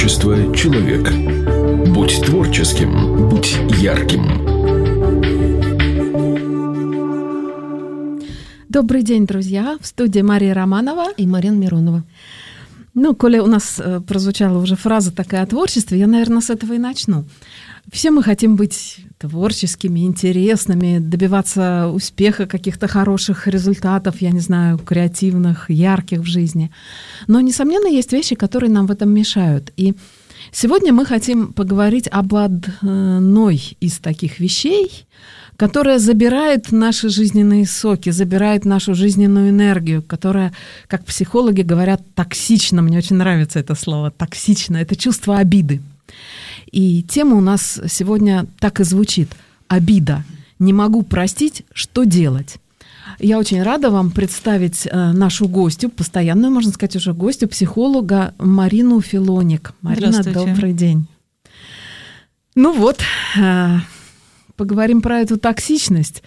Творчество человека. Будь творческим, будь ярким. Добрый день, друзья. В студии Мария Романова и Марина Миронова. Коли у нас прозвучала уже фраза такая о творчестве, я, наверное, с этого и начну. Все мы хотим быть творческими, интересными, добиваться успеха, каких-то хороших результатов, я не знаю, креативных, ярких в жизни. Но, несомненно, есть вещи, которые нам в этом мешают. И сегодня мы хотим поговорить об одной из таких вещей, которая забирает наши жизненные соки, забирает нашу жизненную энергию, которая, как психологи говорят, токсична. Мне очень нравится это слово «токсично». Это чувство обиды. И тема у нас сегодня так и звучит. Обида. Не могу простить, что делать? Я очень рада вам представить нашу гостью, постоянную, можно сказать, уже гостью, психолога Марину Филоник. Марина, добрый день. Поговорим про эту токсичность.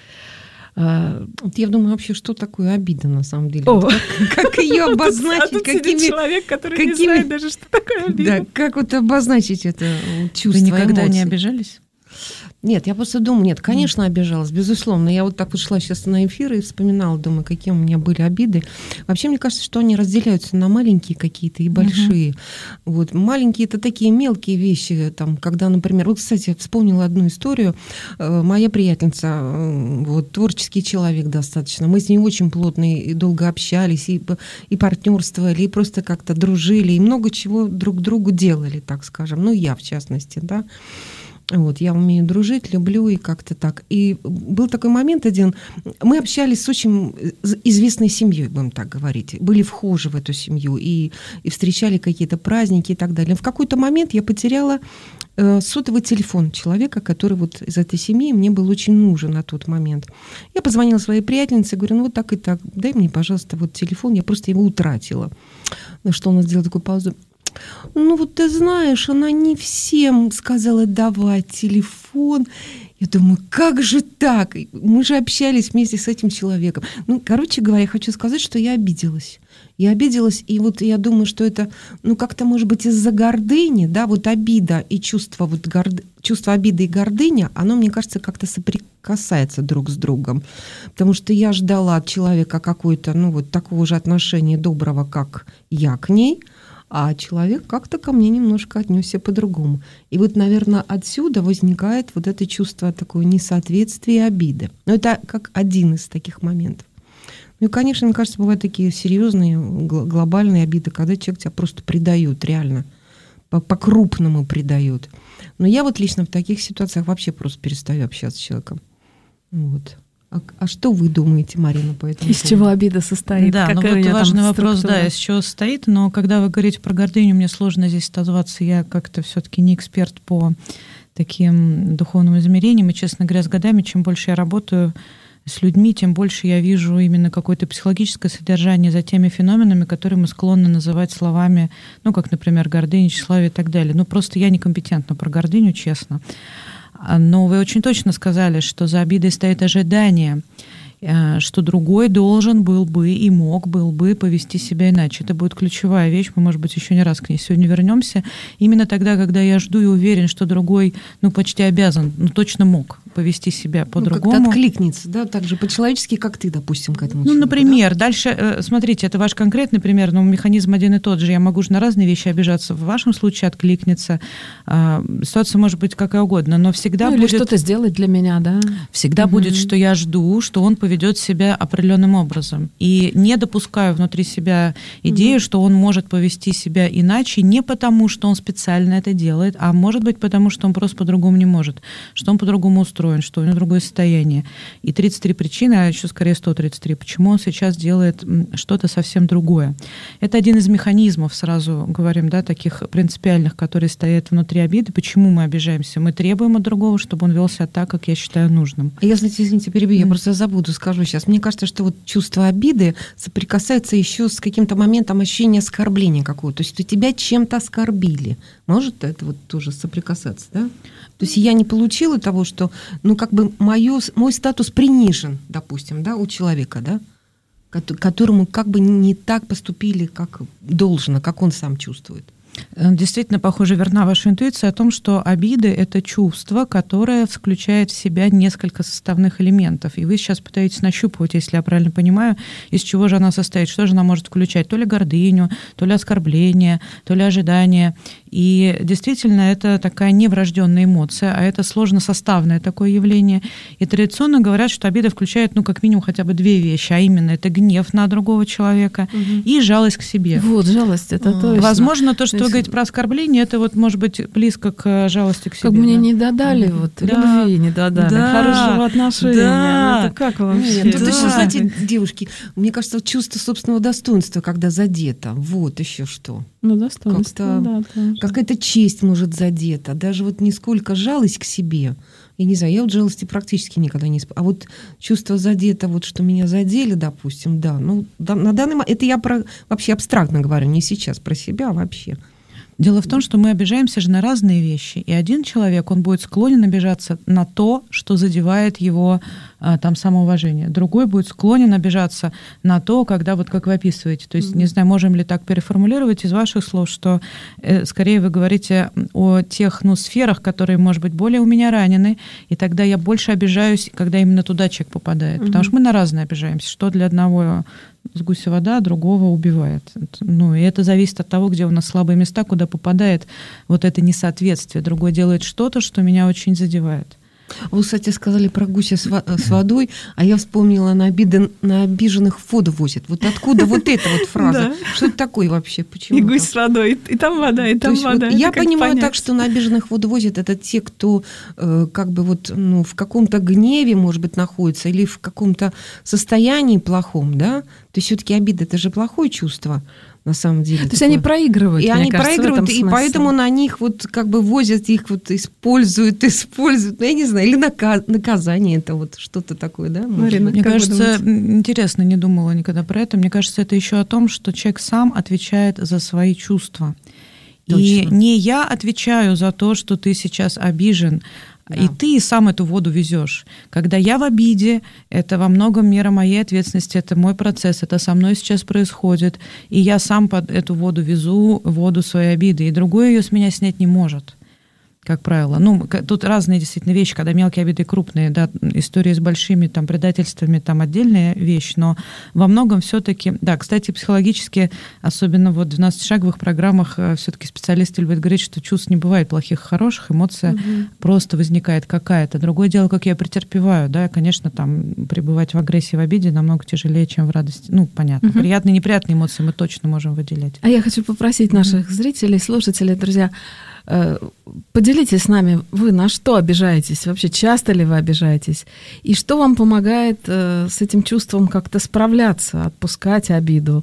Я думаю, вообще, что такое обида на самом деле? Как ее обозначить? Человек, который не знает даже, что такое обида. Да, как вот обозначить это чувство, эмоций? Вы никогда эмоций? Не обижались? Нет, я просто думаю, конечно, обижалась, безусловно. Я вот так вот шла сейчас на эфир и вспоминала, думаю, какие у меня были обиды. Вообще, мне кажется, что они разделяются на маленькие какие-то и большие. Вот. Маленькие — это такие мелкие вещи, там, когда, например, вот, кстати, вспомнила одну историю. Моя приятельница, вот, творческий человек достаточно, мы с ней очень плотно и долго общались, и партнерствовали, и просто как-то дружили, и много чего друг другу делали, так скажем. Я, в частности, да. Вот, я умею дружить, люблю и как-то так. И был такой момент один, мы общались с очень известной семьей, будем так говорить, были вхожи в эту семью и встречали какие-то праздники и так далее. В какой-то момент я потеряла сотовый телефон человека, который вот из этой семьи мне был очень нужен на тот момент. Я позвонила своей приятельнице, говорю, вот так и так, дай мне, пожалуйста, вот телефон, я просто его утратила. На что она сделала такую паузу. Ты знаешь, она не всем сказала давать телефон. Я думаю, как же так? Мы же общались вместе с этим человеком. Короче говоря, я хочу сказать, что я обиделась. И вот я думаю, что это, как-то, может быть, из-за гордыни, да, вот обида и чувство обиды и гордыня, оно, мне кажется, как-то соприкасается друг с другом. Потому что я ждала от человека какое-то, такого же отношения доброго, как я к ней, а человек как-то ко мне немножко отнесся по-другому. И вот, наверное, отсюда возникает вот это чувство такое несоответствия и обиды. Но это как один из таких моментов. И, конечно, мне кажется, бывают такие серьезные, глобальные обиды, когда человек тебя просто предает, реально, по-крупному предает. Но я вот лично в таких ситуациях вообще просто перестаю общаться с человеком. Вот. А что вы думаете, Марина, по этому поводу? Из чего обида состоит? Да, важный вопрос, из чего состоит, но когда вы говорите про гордыню, мне сложно здесь отозваться, я как-то все-таки не эксперт по таким духовным измерениям, и, честно говоря, с годами, чем больше я работаю с людьми, тем больше я вижу именно какое-то психологическое содержание за теми феноменами, которые мы склонны называть словами, как, например, гордыня, тщеславие и так далее. Просто я некомпетентна про гордыню, честно. Но вы очень точно сказали, что за обидой стоит ожидание, что другой должен был бы и мог был бы повести себя иначе. Это будет ключевая вещь, мы, может быть, еще не раз к ней сегодня вернемся. Именно тогда, когда я жду и уверен, что другой, почти обязан, точно мог повести себя по-другому. Как-то откликнется, да, так же по-человечески, как ты, допустим, к этому человеку. Например, да? Дальше, смотрите, это ваш конкретный пример, но механизм один и тот же. Я могу же на разные вещи обижаться. В вашем случае откликнется. Ситуация может быть какая угодно, но всегда будет... Или что-то сделать для меня, да? Всегда будет, что я жду, что он поведет себя определенным образом. И не допускаю внутри себя идею, что он может повести себя иначе, не потому, что он специально это делает, а может быть потому, что он просто по-другому не может, что он по-другому устроен, что у него другое состояние. И 33 причины, а еще скорее 133, почему он сейчас делает что-то совсем другое. Это один из механизмов, сразу говорим, да, таких принципиальных, которые стоят внутри обиды. Почему мы обижаемся? Мы требуем от другого, чтобы он вел себя так, как я считаю нужным. Я, извините, перебью, я просто забуду, скажу сейчас. Мне кажется, что вот чувство обиды соприкасается еще с каким-то моментом ощущения оскорбления какого-то. То есть тебя чем-то оскорбили. Может это вот тоже соприкасаться, да? То есть я не получила того, что, мой статус принижен, допустим, да, у человека, да, которому как бы не так поступили, как должно, как он сам чувствует. Действительно, похоже, верна ваша интуиция о том, что обиды — это чувство, которое включает в себя несколько составных элементов. И вы сейчас пытаетесь нащупывать, если я правильно понимаю, из чего же она состоит, что же она может включать. То ли гордыню, то ли оскорбление, то ли ожидание. И действительно, это такая неврожденная эмоция, а это сложносоставное такое явление. И традиционно говорят, что обида включает, как минимум, хотя бы две вещи, а именно это гнев на другого человека и жалость к себе. Вот, жалость, это точно. Возможно, то, что вы говорите про оскорбление, это может быть близко к жалости к себе. Как мне не додали, любви не додали, хорошего отношения. Да. Это как вообще? Тут еще, знаете, девушки, мне кажется, чувство собственного достоинства, когда задето, вот еще что. Достоинство, Какая-то честь может задета, даже не сколько жалость к себе. Я не знаю, я жалости практически никогда не испытывала. А вот чувство задето, что меня задели, допустим, на данный момент, это я вообще абстрактно говорю, не сейчас про себя, а вообще. Дело в том, что мы обижаемся же на разные вещи. И один человек, он будет склонен обижаться на то, что задевает его самоуважение. Другой будет склонен обижаться на то, когда, как вы описываете. То есть, не знаю, можем ли так переформулировать из ваших слов, что скорее вы говорите о тех сферах, которые, может быть, более у меня ранены, и тогда я больше обижаюсь, когда именно туда человек попадает. Потому что мы на разное обижаемся. Что для одного с гуся вода, а другого убивает. И это зависит от того, где у нас слабые места, куда попадает это несоответствие. Другой делает что-то, что меня очень задевает. Вы, кстати, сказали про гуся с водой, а я вспомнила, на обиженных воду возят. Откуда эта фраза? Что это такое вообще? Почему? И гусь с водой, и там вода, и там вода. Я понимаю так, что на обиженных воду возят это те, кто в каком-то гневе, может быть, находится, или в каком-то состоянии плохом, да? То есть все-таки обида — это же плохое чувство. На самом деле. То есть они проигрывают. И они проигрывают, и поэтому на них возят их, используют. Я не знаю, или наказание это что-то такое, да? Марина, мне кажется, интересно, не думала никогда про это. Мне кажется, это еще о том, что человек сам отвечает за свои чувства. Точно. И не я отвечаю за то, что ты сейчас обижен, и ты сам эту воду везешь. Когда я в обиде, это во многом мера моей ответственности, это мой процесс, это со мной сейчас происходит, и я сам под эту воду везу, воду своей обиды, и другой ее с меня снять не может, как правило. Тут разные действительно вещи, когда мелкие обиды и крупные, да, истории с большими предательствами, отдельная вещь, но во многом все-таки, да, кстати, психологически, особенно в 12-шаговых программах, все-таки специалисты любят говорить, что чувств не бывает плохих и хороших, эмоция просто возникает какая-то. Другое дело, как я претерпеваю, да, конечно, пребывать в агрессии, в обиде намного тяжелее, чем в радости. Понятно. Приятные и неприятные эмоции мы точно можем выделять. А я хочу попросить наших зрителей, слушателей, друзья, поделитесь с нами, вы на что обижаетесь? Вообще, часто ли вы обижаетесь? И что вам помогает с этим чувством как-то справляться, отпускать обиду?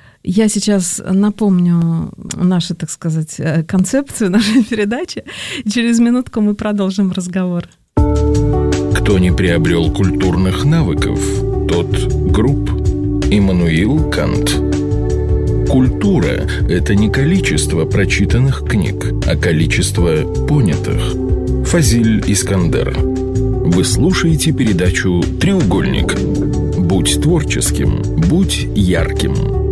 Я сейчас напомню нашу, так сказать, концепцию нашей передачи. И через минутку мы продолжим разговор. Кто не приобрел культурных навыков, тот груб. Иммануил Кант. Культура – это не количество прочитанных книг, а количество понятых. Фазиль Искандер. Вы слушаете передачу «Треугольник». Будь творческим, будь ярким.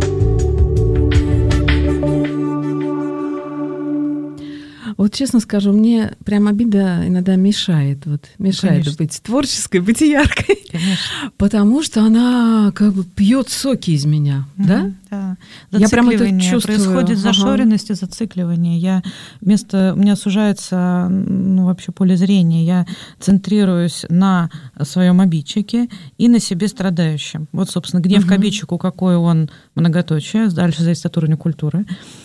Вот честно скажу, мне прям обида иногда мешает. Мешает быть творческой, быть яркой. Конечно. Потому что она пьет соки из меня. Да? Да. Я прям это чувствую. Происходит зашоренность и зацикливание. У меня сужается вообще поле зрения. Я центрируюсь на своем обидчике и на себе страдающем. Собственно, гнев к обидчику, какой он, многоточие, дальше зависит от уровня культуры.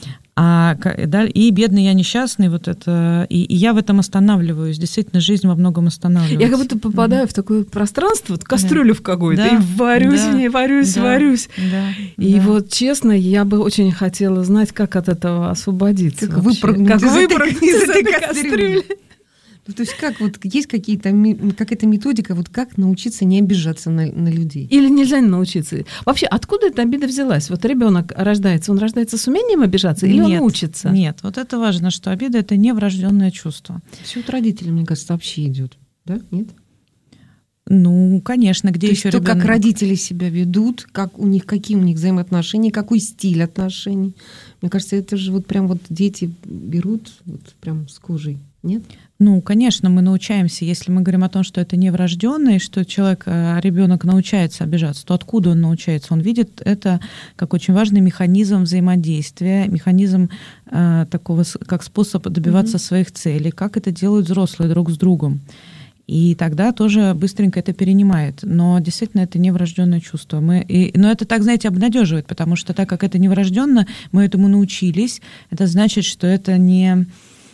И бедный я несчастный, и я в этом останавливаюсь. Действительно, жизнь во многом останавливается. Я как будто попадаю в такое пространство, кастрюлю в какую-то, и варюсь в ней, варюсь. Да. И честно, я бы очень хотела знать, как от этого освободиться. Как выпрыгнуть из этой кастрюли. То есть есть какая-то методика, как научиться не обижаться на людей? Или нельзя научиться? Вообще, откуда эта обида взялась? Ребенок рождается, он рождается с умением обижаться или он учится? Нет, это важно, что обида — это не врожденное чувство. Все от родителей, мне кажется, вообще идет, да? Нет? Ну, конечно, где то еще есть то, ребенок? как родители себя ведут, какие у них взаимоотношения, какой стиль отношений. Мне кажется, это же вот прям вот дети берут вот прям с кожей, нет? Ну, конечно, мы научаемся. Если мы говорим о том, что это не врожденное, что ребенок научается обижаться, то откуда он научается? Он видит это как очень важный механизм взаимодействия, механизм такого, как способ добиваться своих целей, как это делают взрослые друг с другом. И тогда тоже быстренько это перенимает. Но действительно это не врожденное чувство. Но это так, знаете, обнадеживает, потому что так как это не врожденно, мы этому научились. Это значит, что это не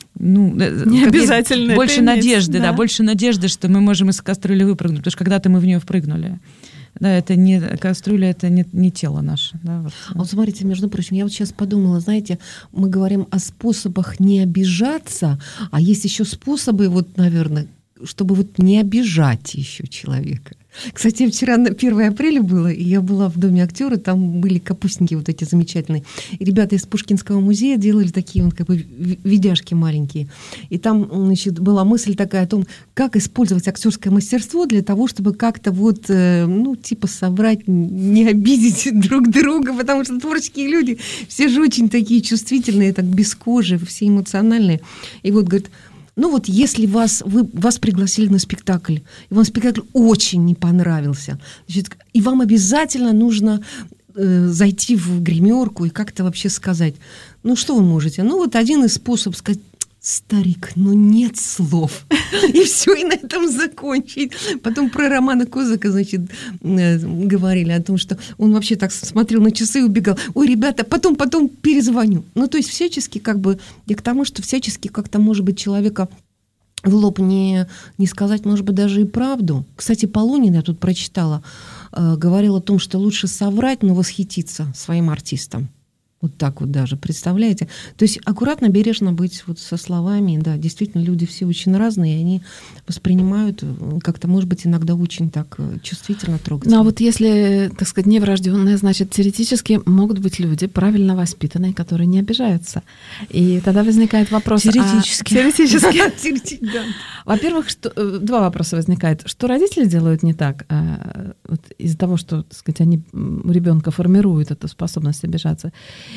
обязательно. Больше надежды, больше надежды, что мы можем из кастрюли выпрыгнуть, потому что когда-то мы в нее впрыгнули. Да, это не кастрюля, это не тело наше. Да, вот. Вот смотрите, между прочим, я вот сейчас подумала, знаете, мы говорим о способах не обижаться, а есть еще способы, вот, наверное, чтобы вот не обижать еще человека. Кстати, вчера на 1 апреля было, и я была в Доме актера, там были капустники вот эти замечательные. И ребята из Пушкинского музея делали такие вот как бы видяшки маленькие. И там, значит, была мысль такая о том, как использовать актерское мастерство для того, чтобы как-то вот, типа соврать, не обидеть друг друга, потому что творческие люди, все же очень такие чувствительные, так без кожи, все эмоциональные. И вот, говорит, если вас пригласили на спектакль, и вам спектакль очень не понравился, значит, и вам обязательно нужно зайти в гримерку и как-то вообще сказать, что вы можете? Один из способов сказать: старик, нет слов. И все, и на этом закончить. Потом про Романа Козака, значит, говорили о том, что он вообще так смотрел на часы и убегал. Ой, ребята, потом перезвоню. То есть всячески я к тому, что всячески как-то, может быть, человека в лоб не сказать, может быть, даже и правду. Кстати, Полунин, я тут прочитала, говорил о том, что лучше соврать, но восхититься своим артистом. Вот так вот даже, представляете? То есть аккуратно, бережно быть вот со словами. Да, действительно, люди все очень разные, и они воспринимают как-то, может быть, иногда очень так чувствительно, трогательно. Ну, а вот если, так сказать, неврожденные, значит, теоретически могут быть люди правильно воспитанные, которые не обижаются. И тогда возникает вопрос... Теоретически. Во-первых, два вопроса возникают. Что родители делают не так? Вот из-за того, что, так сказать, они у ребенка формируют эту способность обижаться.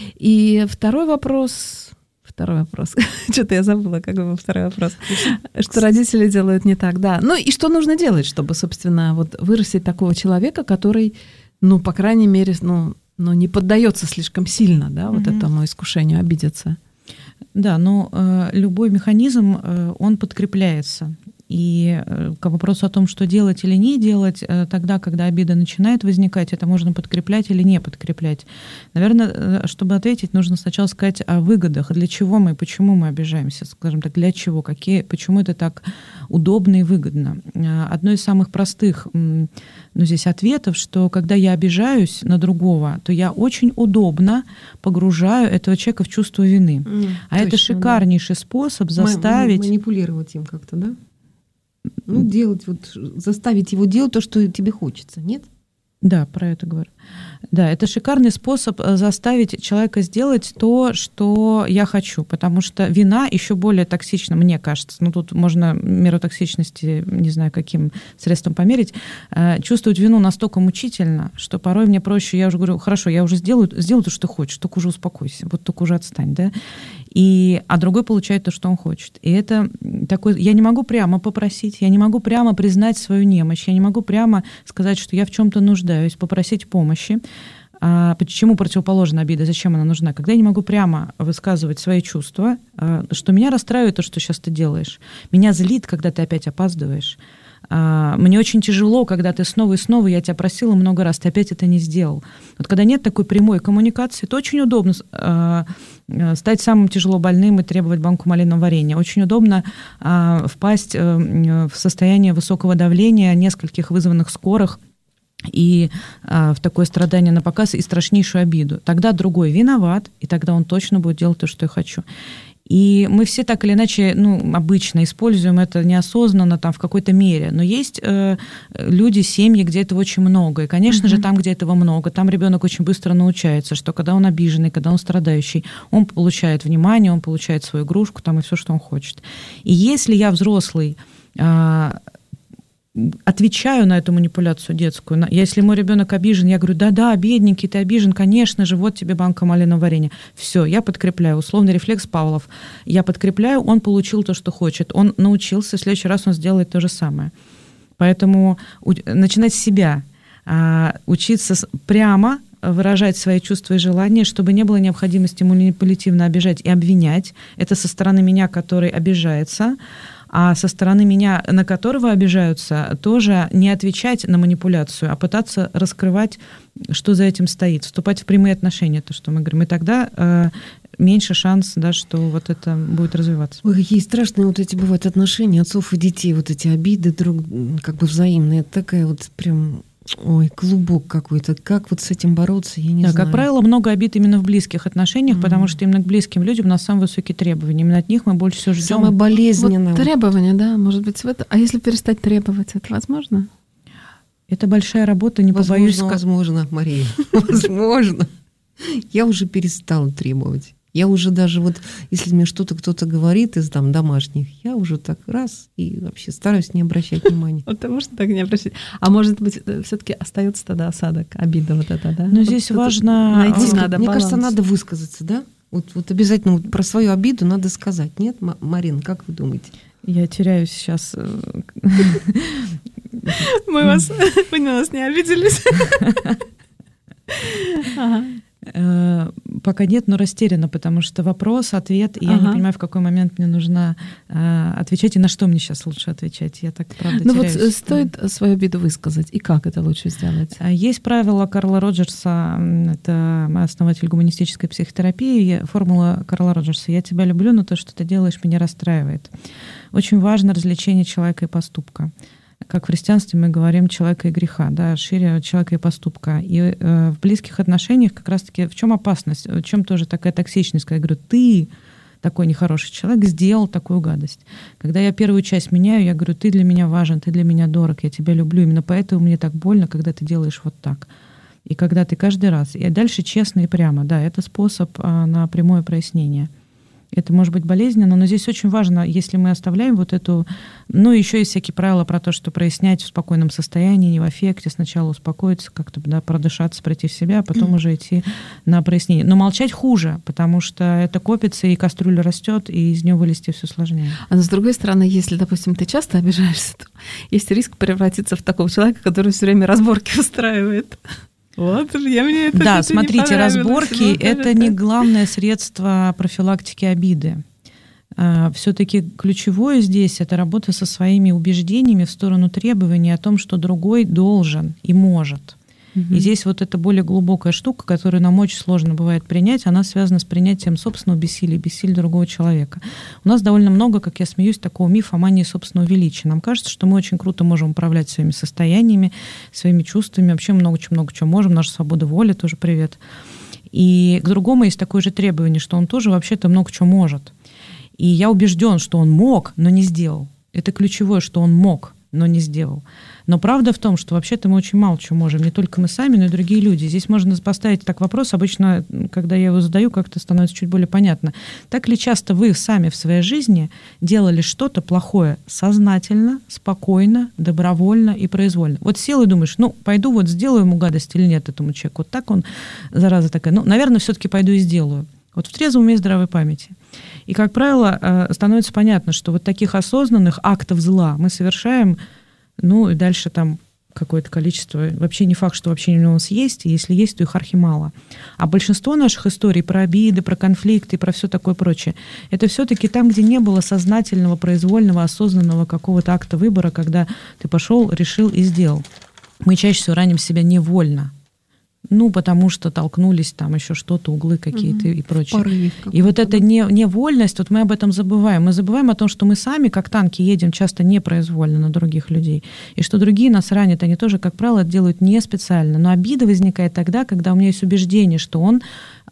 И второй вопрос. Что-то я забыла, как был второй вопрос. Что родители делают не так, да. И что нужно делать, чтобы, собственно, вот вырастить такого человека, который, по крайней мере, не поддается слишком сильно, да, вот этому искушению обидеться. Да, но любой механизм, он подкрепляется. И к вопросу о том, что делать или не делать, тогда, когда обида начинает возникать, это можно подкреплять или не подкреплять. Наверное, чтобы ответить, нужно сначала сказать о выгодах, для чего мы, почему мы обижаемся, скажем так, для чего, почему это так удобно и выгодно. Одно из самых простых здесь ответов, что когда я обижаюсь на другого, то я очень удобно погружаю этого человека в чувство вины. А точно, это шикарнейший способ заставить... Манипулировать им как-то, да? Заставить его делать то, что тебе хочется, нет? Да, про это говорю. Да, это шикарный способ заставить человека сделать то, что я хочу, потому что вина еще более токсична, мне кажется. Тут можно меру токсичности, не знаю, каким средством померить. Чувствовать вину настолько мучительно, что порой мне проще, я уже говорю, хорошо, я уже сделаю то, что ты хочешь, только уже успокойся, вот только уже отстань, да? А другой получает то, что он хочет. И это такой... Я не могу прямо попросить, я не могу прямо признать свою немощь, я не могу прямо сказать, что я в чем-то нуждаюсь, попросить помощи. Почему противоположна обида? Зачем она нужна? Когда я не могу прямо высказывать свои чувства, что меня расстраивает то, что сейчас ты делаешь. Меня злит, когда ты опять опаздываешь. Мне очень тяжело, когда ты снова и снова, я тебя просила много раз, ты опять это не сделал. Вот когда нет такой прямой коммуникации, то очень удобно стать самым тяжело больным и требовать банку малинового варенья. Очень удобно впасть в состояние высокого давления, нескольких вызванных скорых, и в такое страдание на показ и страшнейшую обиду. Тогда другой виноват, и тогда он точно будет делать то, что я хочу. И мы все так или иначе, обычно используем это неосознанно там, в какой-то мере. Но есть люди, семьи, где этого очень много. И, конечно же, там, где этого много, там ребенок очень быстро научается, что когда он обиженный, когда он страдающий, он получает внимание, он получает свою игрушку там, и все, что он хочет. И если я взрослый, отвечаю на эту манипуляцию детскую. Если мой ребенок обижен, я говорю, да-да, бедненький, ты обижен, конечно же, вот тебе банка малинового варенья. Все, я подкрепляю. Условный рефлекс Павлов. Я подкрепляю, он получил то, что хочет. Он научился, в следующий раз он сделает то же самое. Поэтому начинать с себя, учиться прямо выражать свои чувства и желания, чтобы не было необходимости манипулятивно обижать и обвинять. Это со стороны меня, который обижается, а со стороны меня, на которого обижаются, тоже не отвечать на манипуляцию, а пытаться раскрывать, что за этим стоит, вступать в прямые отношения, то, что мы говорим. И тогда меньше шанс, да, что вот это будет развиваться. Ой, какие страшные вот эти бывают отношения отцов и детей, вот эти обиды друг как бы взаимные. Это такая вот прям... Ой, клубок какой-то. Как вот с этим бороться, я не знаю. Как правило, много обид именно в близких отношениях, потому что именно к близким людям у нас самые высокие требования. Именно от них мы больше всего ждем. Самое болезненное. Вот требования, да, может быть, в это. А если перестать требовать, это возможно? Это большая работа, не побоюсь. Возможно, Мария. Возможно. Я уже перестала требовать. Я уже даже вот, если мне что-то кто-то говорит из там домашних, я уже так раз и вообще стараюсь не обращать внимания. Вот можно так не обращать. А может быть, все-таки остается тогда осадок, обида вот это, да? Но здесь важно найти надо Мне баланс. кажется, надо высказаться, да? Вот обязательно про свою обиду надо сказать. Нет, Марин, как вы думаете? Я теряюсь сейчас. Вы на нас не обиделись? Пока нет, но растеряна, потому что вопрос, ответ, и я не понимаю, в какой момент мне нужно отвечать, и на что мне сейчас лучше отвечать. Я так, правда, теряюсь. Вот стоит свою обиду высказать, и как это лучше сделать? Есть правило Карла Роджерса, это основатель гуманистической психотерапии, формула Карла Роджерса: «Я тебя люблю, но то, что ты делаешь, меня расстраивает». Очень важно развлечение человека и поступка. Как в христианстве мы говорим человека и греха, да, шире человека и поступка. И в близких отношениях как раз-таки в чем опасность, в чем тоже такая токсичность, когда я говорю, ты такой нехороший человек, сделал такую гадость. Когда я первую часть меняю, я говорю, ты для меня важен, ты для меня дорог, я тебя люблю, именно поэтому мне так больно, когда ты делаешь вот так. И когда ты каждый раз, и дальше честно и прямо, да, это способ на прямое прояснение. Это может быть болезненно, но здесь очень важно, если мы оставляем вот эту... Ну, еще есть всякие правила про то, что прояснять в спокойном состоянии, не в аффекте, сначала успокоиться, как-то, да, продышаться, прийти в себя, а потом уже идти на прояснение. Но молчать хуже, потому что это копится, и кастрюля растет, и из нее вылезти все сложнее. А с другой стороны, если, допустим, ты часто обижаешься, то есть риск превратиться в такого человека, который все время разборки устраивает. Вот, мне это да, смотрите, разборки — это не главное средство профилактики обиды. Все-таки ключевое здесь — это работа со своими убеждениями в сторону требований о том, что другой должен и может. И здесь вот эта более глубокая штука, которую нам очень сложно бывает принять, она связана с принятием собственного бессилия, бессилия другого человека. У нас довольно много, как я смеюсь, такого мифа о мании собственного величия. Нам кажется, что мы очень круто можем управлять своими состояниями, своими чувствами, вообще много чего можем, наша свобода воли, тоже привет. И к другому есть такое же требование, что он тоже вообще-то много чего может. И я убежден, что он мог, но не сделал. Это ключевое, что он мог, но не сделал. Но правда в том, что вообще-то мы очень мало чего можем, не только мы сами, но и другие люди. Здесь можно поставить так вопрос, обычно, когда я его задаю, как-то становится чуть более понятно. Так ли часто вы сами в своей жизни делали что-то плохое сознательно, спокойно, добровольно и произвольно? Вот сел и думаешь, ну, пойду вот сделаю ему гадость или нет этому человеку. Вот так он, зараза такая, ну, наверное, все-таки пойду и сделаю. Вот в трезвом уме и здравой памяти. И, как правило, становится понятно, что вот таких осознанных актов зла мы совершаем, ну, и дальше там какое-то количество. Вообще не факт, что вообще у нас есть, и если есть, то их архимало. А большинство наших историй про обиды, про конфликты и про все такое прочее, это все-таки там, где не было сознательного, произвольного, осознанного какого-то акта выбора, когда ты пошел, решил и сделал. Мы чаще всего раним себя невольно. Ну, потому что толкнулись там еще что-то, углы какие-то и прочее. И вот эта невольность, вот мы об этом забываем. Мы забываем о том, что мы сами, как танки, едем часто непроизвольно на других людей. И что другие нас ранят, они тоже, как правило, это делают не специально. Но обида возникает тогда, когда у меня есть убеждение, что он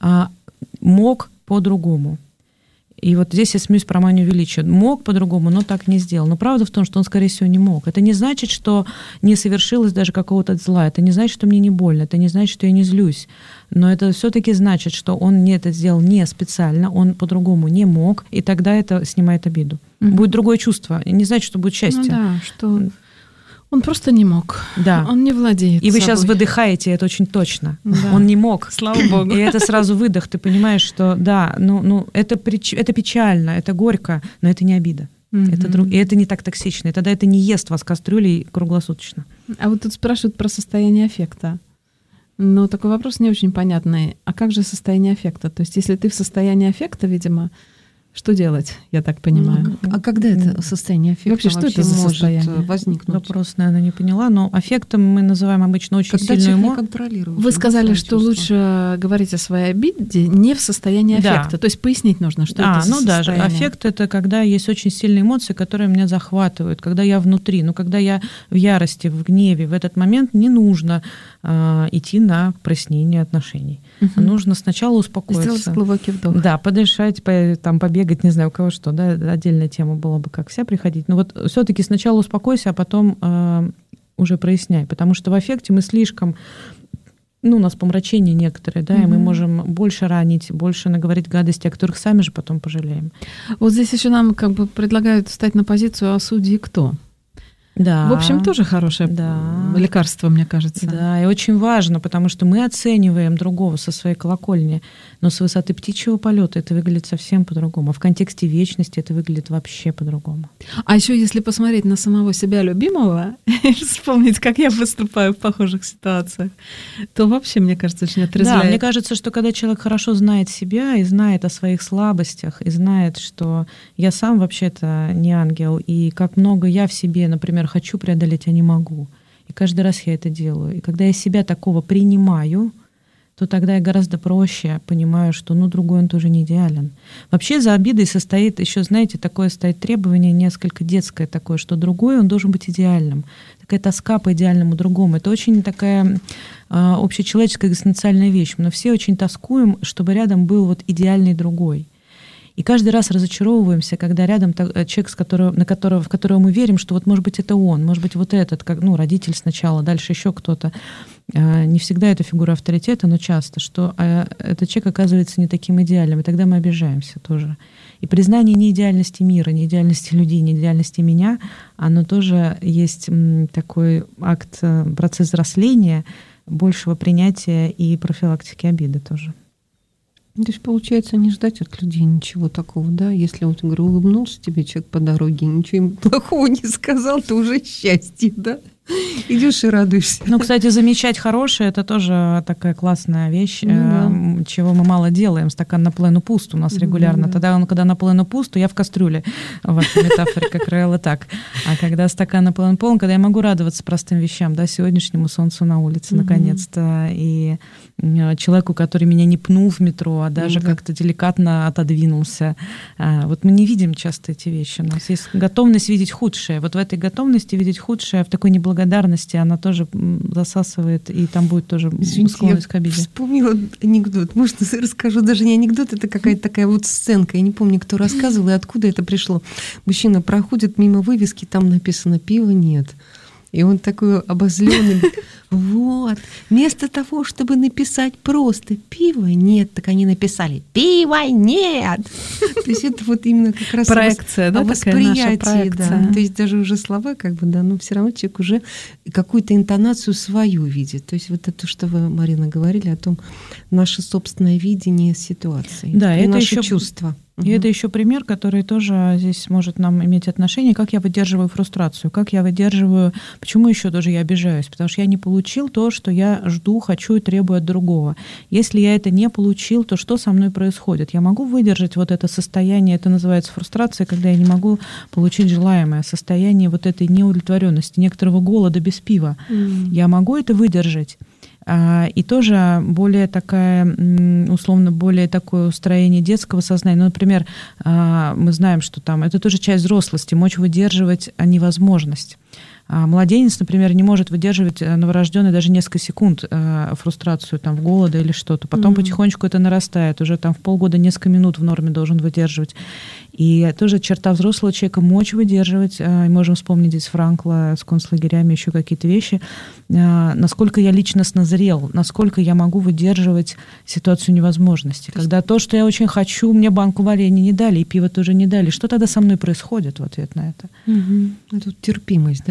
мог по-другому. И вот здесь я смеюсь про манию величия. Мог по-другому, но так не сделал. Но правда в том, что он, скорее всего, не мог. Это не значит, что не совершилось даже какого-то зла. Это не значит, что мне не больно. Это не значит, что я не злюсь. Но это все-таки значит, что он это сделал не специально, он по-другому не мог, и тогда это снимает обиду. Будет другое чувство. Не значит, что будет счастье. Ну да, что Он просто не мог. Да. Он не владеет И вы собой. сейчас выдыхаете, это очень точно. Да. Он не мог. Слава богу. И это сразу выдох. Ты понимаешь, что да, это печально, это горько, но это не обида. И это не так токсично. И тогда это не ест вас кастрюлей круглосуточно. А вот тут спрашивают про состояние аффекта. Но такой вопрос не очень понятный. А как же состояние аффекта? То есть если ты в состоянии аффекта, видимо, что делать, я так понимаю? А когда это состояние аффекта вообще, что это за может состояние? возникнуть? Вопрос, наверное, не поняла. Но аффектом мы называем обычно очень Когда сильную человек не контролирует. Вы сказали, что лучше говорить о своей обиде не в состоянии Да. аффекта. То есть пояснить нужно, что это за да, состояние. аффект — это когда есть очень сильные эмоции, которые меня захватывают, когда я внутри, когда я в ярости, в гневе, в этот момент не нужно идти на прояснение отношений. Нужно сначала успокоиться. Сделать глубокий вдох. Да, подышать, побегать, не знаю, у кого что, да, отдельная тема была бы, как вся приходить. Но вот все-таки сначала успокойся, а потом уже проясняй, потому что в аффекте мы слишком, у нас помрачения некоторые, да, и мы можем больше ранить, больше наговорить гадости, о которых сами же потом пожалеем. Вот здесь еще нам предлагают встать на позицию «а судьи кто?». Да. В общем, тоже хорошее лекарство, мне кажется. Да, и очень важно, потому что мы оцениваем другого со своей колокольни, но с высоты птичьего полета это выглядит совсем по-другому. А в контексте вечности это выглядит вообще по-другому. А еще если посмотреть на самого себя любимого и вспомнить, как я выступаю в похожих ситуациях, то вообще, мне кажется, очень отрезвляет. Да, мне кажется, что когда человек хорошо знает себя и знает о своих слабостях, и знает, что я сам вообще-то не ангел, и как много я в себе, например, хочу преодолеть, а не могу. И каждый раз я это делаю. И когда я себя такого принимаю, то тогда я гораздо проще понимаю, что другой он тоже не идеален. Вообще за обидой стоит требование несколько детское такое, что другой, он должен быть идеальным. Такая тоска по идеальному другому. Это очень такая общечеловеческая экзистенциальная вещь. Мы все очень тоскуем, чтобы рядом был идеальный другой. И каждый раз разочаровываемся, когда рядом человек, в которого мы верим, что может быть это он, может быть вот этот, родитель сначала, дальше еще кто-то. Не всегда это фигура авторитета, но часто, что этот человек оказывается не таким идеальным, и тогда мы обижаемся тоже. И признание неидеальности мира, неидеальности людей, неидеальности меня, оно тоже есть такой акт, процесс взросления, большего принятия и профилактики обиды тоже. То есть, получается, не ждать от людей ничего такого, да? Если улыбнулся тебе человек по дороге, ничего им плохого не сказал, то уже счастье, да? Идешь и радуешься. Кстати, замечать хорошее — это тоже такая классная вещь, чего мы мало делаем. Стакан наполовину пуст у нас регулярно. Тогда когда наполовину пуст, то я в кастрюле. В вашей метафоре, как правило, так. А когда стакан наполовину полон, когда я могу радоваться простым вещам, да, сегодняшнему солнцу на улице, наконец-то, и человеку, который меня не пнул в метро, а даже как-то деликатно отодвинулся. Вот мы не видим часто эти вещи. У нас есть готовность видеть худшее. Вот в этой готовности видеть худшее, в такой неблагодарности, она тоже засасывает, и там будет тоже склонность к обиде. Я вспомнила анекдот. Может, расскажу, даже не анекдот, это какая-то такая сценка. Я не помню, кто рассказывал и откуда это пришло. Мужчина проходит мимо вывески, там написано «пива нет». И он такой обозленный, вместо того, чтобы написать просто «пива нет», так они написали «пива нет». То есть это именно как раз проекция, да, восприятие, проекция. да. То есть даже уже слова но все равно человек уже какую-то интонацию свою видит. То есть это то, что вы, Марина, говорили о том, наше собственное видение ситуации, да, и это наши еще чувства. И это еще пример, который тоже здесь может нам иметь отношение, как я выдерживаю фрустрацию, как я выдерживаю, почему еще тоже я обижаюсь, потому что я не получил то, что я жду, хочу и требую от другого. Если я это не получил, то что со мной происходит? Я могу выдержать это состояние, это называется фрустрация, когда я не могу получить желаемое состояние этой неудовлетворенности, некоторого голода без пива. Я могу это выдержать. И тоже более такое устроение детского сознания. Например, мы знаем, что это тоже часть взрослости, мочь выдерживать невозможность. Младенец, например, не может выдерживать новорожденный даже несколько секунд фрустрацию в голода или что-то. Потом потихонечку это нарастает. Уже в полгода несколько минут в норме должен выдерживать. И тоже черта взрослого человека — мочь выдерживать. Можем вспомнить здесь Франкла с концлагерями, еще какие-то вещи. Насколько я личностно зрел, насколько я могу выдерживать ситуацию невозможности. Когда то, что я очень хочу, мне банку варенья не дали, и пиво тоже не дали. Что тогда со мной происходит в ответ на это? Это терпимость, да?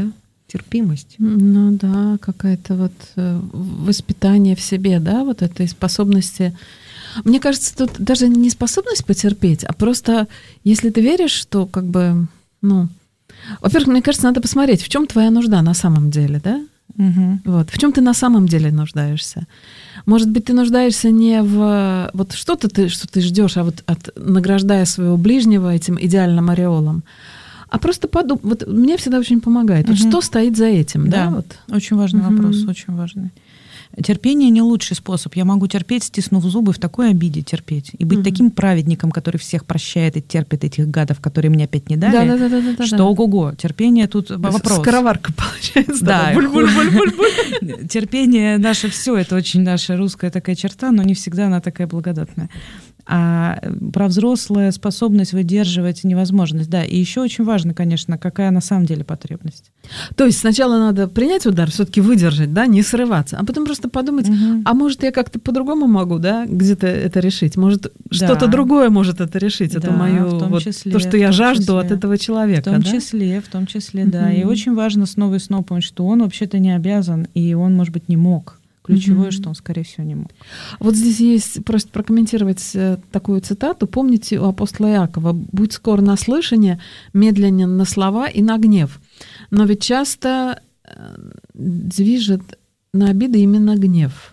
терпимость. Ну да, какая-то вот воспитание в себе, да, вот этой способности. Мне кажется, тут даже не способность потерпеть, а просто, если ты веришь, что как бы, ну, во-первых, мне кажется, надо посмотреть, в чем твоя нужда на самом деле, да? Угу. Вот, в чем ты на самом деле нуждаешься. Может быть, ты нуждаешься не в вот что-то что ты ждешь, а вот награждая своего ближнего этим идеальным ореолом, а просто подумай. Вот мне всегда очень помогает. Вот что стоит за этим, да? Вот. Очень важный вопрос, очень важный. Терпение не лучший способ. Я могу терпеть, стиснув зубы, в такой обиде терпеть. И быть таким праведником, который всех прощает и терпит этих гадов, которые мне опять не дали. Что ого-го. Терпение тут вопрос. Скороварка получается. Да. Терпение наше все. Это очень наша русская такая черта, но не всегда она такая благодатная. А про взрослую способность выдерживать невозможность. Да, и еще очень важно, конечно, какая на самом деле потребность. То есть сначала надо принять удар, все-таки выдержать, да, не срываться, а потом просто подумать, а может я как-то по-другому могу, да, где-то это решить, может что-то другое может это решить, это мое вот, то, что я жажду от этого человека. В том числе, да. И очень важно снова и снова помнить, что он вообще-то не обязан, и он, может быть, не мог. Ключевое, что он, скорее всего, не мог. Вот здесь есть, просят прокомментировать такую цитату. Помните у апостола Иакова: «Будь скор на слышание, медленен на слова и на гнев». Но ведь часто движет на обиды именно гнев.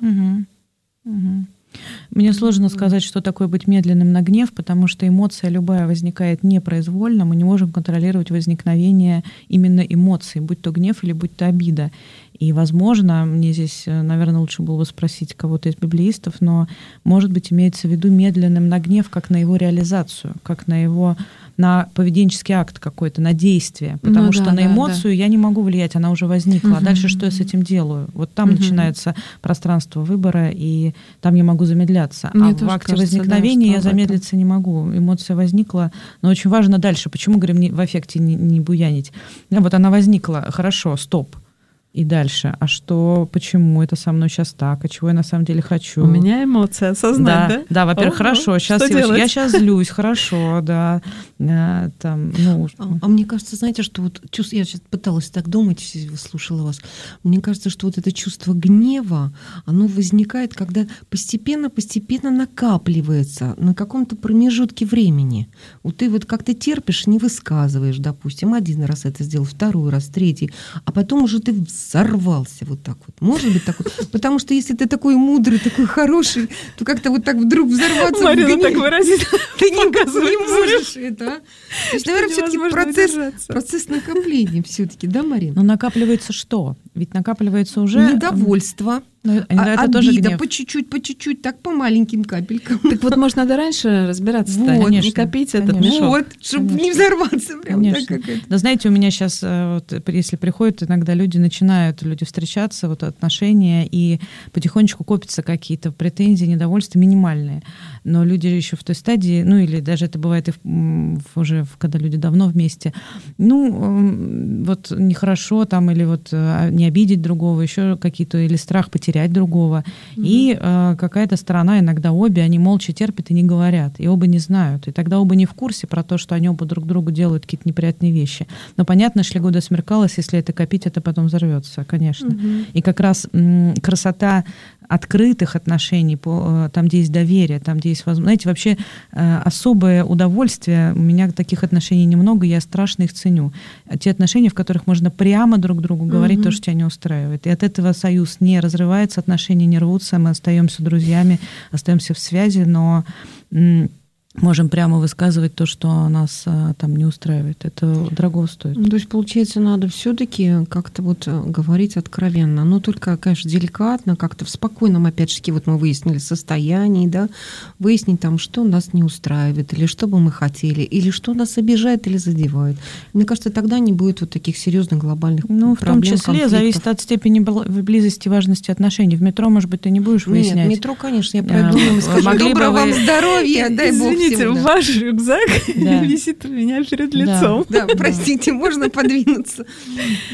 Мне сложно сказать, что такое быть медленным на гнев, потому что эмоция любая возникает непроизвольно. Мы не можем контролировать возникновение именно эмоций, будь то гнев или будь то обида. И, возможно, мне здесь, наверное, лучше было бы спросить кого-то из библеистов, но, может быть, имеется в виду медленным на гнев как на его реализацию, как на поведенческий акт какой-то, на действие. Потому что на эмоцию я не могу влиять, она уже возникла. А дальше что я с этим делаю? Вот там начинается пространство выбора, и там я могу замедляться. Мне в акте возникновения я замедлиться не могу. Эмоция возникла, но очень важно дальше. Почему, говорим, в аффекте не буянить? Вот она возникла, хорошо, стоп. И дальше, а что, почему это со мной сейчас так, а чего я на самом деле хочу? У меня эмоция, осознать, да? Да, во-первых, хорошо, сейчас я сейчас злюсь, хорошо, да. Там, ну. А мне кажется, знаете, что вот чувство, я сейчас пыталась так думать, слушала вас, мне кажется, что вот это чувство гнева, оно возникает, когда постепенно накапливается на каком-то промежутке времени. Вот ты вот как-то терпишь, не высказываешь, допустим, один раз это сделал, второй раз, третий, а потом уже ты взорвался вот так вот. Может быть так вот? Потому что если ты такой мудрый, такой хороший, то как-то вот так вдруг взорваться Марина так выразительно ты не можешь это. То есть, наверное, все-таки процесс накопления все-таки, да, Марина? Но накапливается что? Ведь накапливается уже... Недовольство. Это тоже обида, по чуть-чуть, так по маленьким капелькам. Так вот, может, надо раньше разбираться, вот, не копить этот мешок. Вот, чтобы не взорваться. Прям так, как это. Да, знаете, у меня сейчас, вот, если приходят иногда люди встречаться, вот отношения, и потихонечку копятся какие-то претензии, недовольства минимальные. Но люди еще в той стадии, ну или даже это бывает и уже, когда люди давно вместе, вот нехорошо там, или вот не обидеть другого, еще какие-то, или страх потерять другого. И какая-то сторона, иногда обе, они молча терпят и не говорят. И оба не знают. И тогда оба не в курсе про то, что они оба друг другу делают какие-то неприятные вещи. Но понятно, шли годы смеркалось, если это копить, это потом взорвется, конечно. И как раз красота открытых отношений, там, где есть доверие, там, где есть возможность. Знаете, вообще особое удовольствие, у меня таких отношений немного, я страшно их ценю. Те отношения, в которых можно прямо друг другу говорить то, что тебя не устраивает. И от этого союз не разрывается, отношения не рвутся, мы остаемся друзьями, остаемся в связи, но можем прямо высказывать то, что нас там не устраивает. Это дорого стоит. То есть, получается, надо все-таки как-то вот говорить откровенно, но только, конечно, деликатно, как-то в спокойном, опять же, вот мы выяснили состоянии, да, выяснить там, что нас не устраивает, или что бы мы хотели, или что нас обижает или задевает. Мне кажется, тогда не будет вот таких серьезных глобальных проблем, в том числе конфликтов. Зависит от степени близости, важности отношений. В метро, может быть, ты не будешь выяснять. Нет, в метро, конечно, я пройду и скажу: доброго вам здоровья, дай бог. Извините, ваш рюкзак висит у меня перед лицом. Да, простите, можно подвинуться.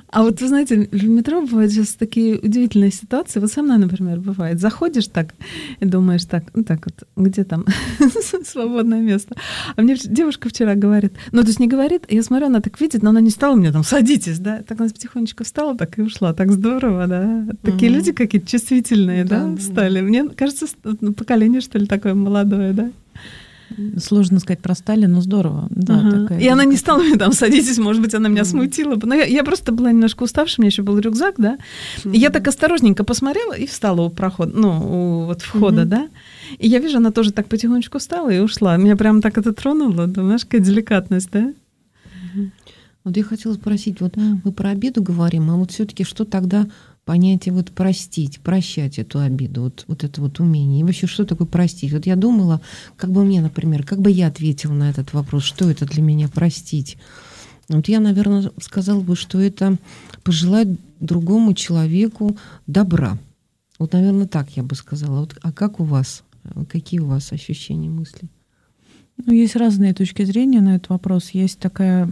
А вот вы знаете, в метро бывают сейчас такие удивительные ситуации. Вот со мной, например, бывает. Заходишь так и думаешь так, ну так вот, где там свободное место. А мне девушка вчера говорит, ну то есть не говорит, я смотрю, она так видит, но она не стала мне там, садитесь, да. Так она потихонечку встала, так и ушла. Так здорово, да. Такие люди какие-то чувствительные, да, стали. Мне кажется, поколение, что ли, такое молодое, да. Сложно сказать про Сталина, но здорово. Да, такая, и она не стала мне там, садитесь, может быть, она меня смутила. Но я просто была немножко уставшая, у меня еще был рюкзак, да. И я так осторожненько посмотрела и встала у прохода, ну, у вот входа, да. И я вижу, она тоже так потихонечку встала и ушла. Меня прям так это тронуло, думаешь, какая деликатность, да? Вот я хотела спросить, вот мы про обиду говорим, а вот все-таки что тогда понятие вот простить, прощать эту обиду, вот это вот умение. И вообще, что такое простить? Вот я думала, как бы мне, например, как бы я ответила на этот вопрос, что это для меня простить? Вот я, наверное, сказала бы, что это пожелать другому человеку добра. Вот, наверное, так я бы сказала. Вот, а как у вас? Какие у вас ощущения, мысли? Ну, есть разные точки зрения на этот вопрос. Есть такая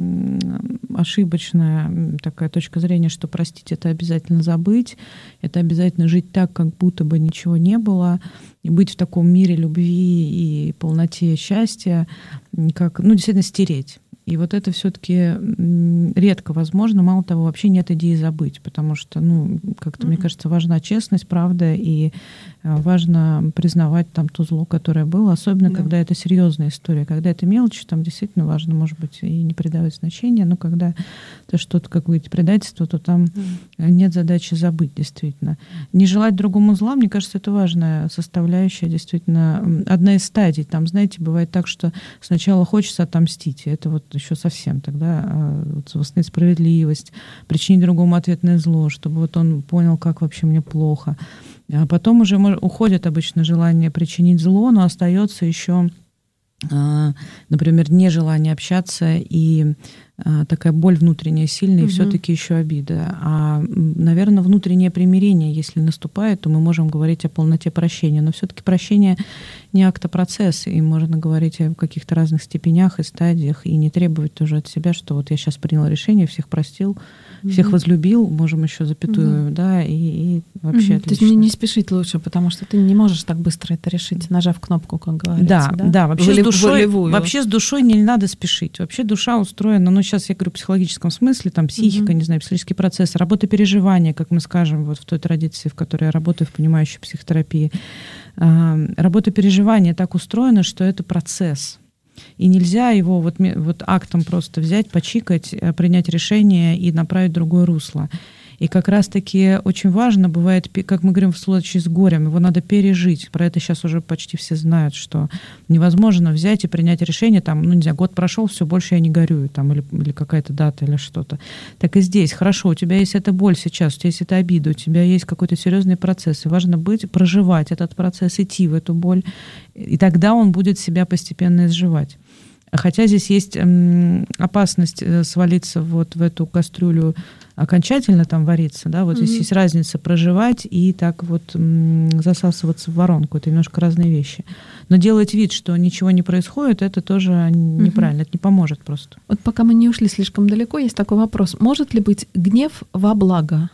ошибочная такая точка зрения, что простить — это обязательно забыть, это обязательно жить так, как будто бы ничего не было, и быть в таком мире любви и полноте счастья, как, ну, действительно стереть. И вот это все-таки редко возможно. Мало того, вообще нет идеи забыть, потому что, ну, как-то, мне кажется, важна честность, правда, и важно признавать там то зло, которое было, особенно когда это серьезная история. Когда это мелочь, там действительно важно, может быть, и не придавать значения, но когда это что-то, какое-то предательство, то там нет задачи забыть, действительно. Не желать другому зла, мне кажется, это важная составляющая, действительно, одна из стадий. Там, знаете, бывает так, что сначала хочется отомстить, и это вот еще совсем тогда вот восстановить справедливость, причинить другому ответное зло, чтобы вот он понял, как вообще мне плохо. А потом уже уходит обычно желание причинить зло, но остается еще, например, нежелание общаться и такая боль внутренняя сильная, и все-таки еще обида. А, наверное, внутреннее примирение, если наступает, то мы можем говорить о полноте прощения. Но все-таки прощение не акт, а процесс, и можно говорить о каких-то разных степенях и стадиях, и не требовать тоже от себя, что вот я сейчас принял решение, всех простил, всех возлюбил, можем еще запятую, да, и вообще отлично. То есть не спешить лучше, потому что ты не можешь так быстро это решить, нажав кнопку, как говорится. Да, вообще с душой не надо спешить. Вообще душа устроена, ну, сейчас я говорю в психологическом смысле, там психика, не знаю, психологический процесс, работа переживания, как мы скажем, вот в той традиции, в которой я работаю, в понимающей психотерапии. Работа переживания так устроена, что это процесс. И нельзя его вот актом просто взять, почикать, принять решение и направить в другое русло. И как раз-таки очень важно бывает, как мы говорим в случае с горем, его надо пережить. Про это сейчас уже почти все знают, что невозможно взять и принять решение, там, ну, не знаю, год прошел, все, больше я не горюю, там, или какая-то дата, или что-то. Так и здесь. Хорошо, у тебя есть эта боль сейчас, у тебя есть эта обида, у тебя есть какой-то серьезный процесс, и важно проживать этот процесс, идти в эту боль, и тогда он будет себя постепенно изживать. Хотя здесь есть опасность свалиться вот в эту кастрюлю, окончательно там вариться, да, вот здесь есть разница проживать и так вот засасываться в воронку. Это немножко разные вещи. Но делать вид, что ничего не происходит, это тоже неправильно, это не поможет просто. Вот пока мы не ушли слишком далеко, есть такой вопрос. Может ли быть гнев во благо?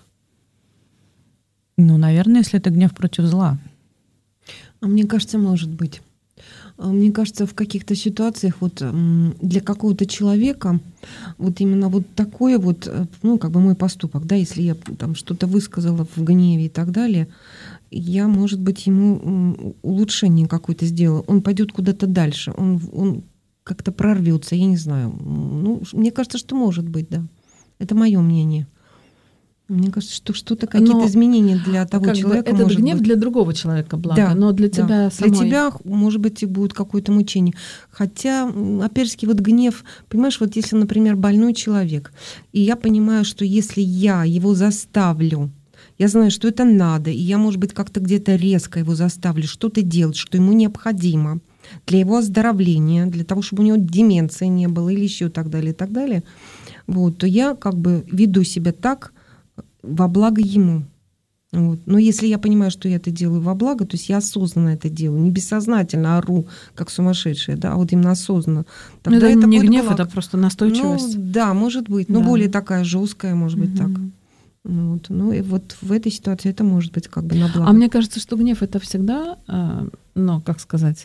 Ну, наверное, если это гнев против зла. А мне кажется, может быть. Мне кажется, в каких-то ситуациях вот для какого-то человека вот именно вот такой вот, ну, как бы мой поступок, да, если я там что-то высказала в гневе и так далее, я, может быть, ему улучшение какое-то сделала, он пойдет куда-то дальше, он как-то прорвется, я не знаю. Ну, мне кажется, что может быть, да. Это мое мнение. Мне кажется, что что-то, какие-то изменения для того человека. Этот гнев для другого человека благо, да, но для тебя самой... Для тебя, может быть, и будет какое-то мучение. Хотя, опять-таки, вот гнев, понимаешь, вот если, например, больной человек, и я понимаю, что если я его заставлю, я знаю, что это надо, и я, может быть, как-то где-то резко его заставлю что-то делать, что ему необходимо для его оздоровления, для того, чтобы у него деменции не было или еще так далее, вот, то я как бы веду себя так, во благо ему. Вот. Но если я понимаю, что я это делаю во благо, то есть я осознанно это делаю, не бессознательно ору, как сумасшедшая, да, а вот именно осознанно. Тогда это не гнев, благо. это просто настойчивость. Ну, да, может быть, но более такая жесткая, может быть, так. Вот. Ну и вот в этой ситуации это может быть как бы на благо. А мне кажется, что гнев — это всегда, ну, как сказать,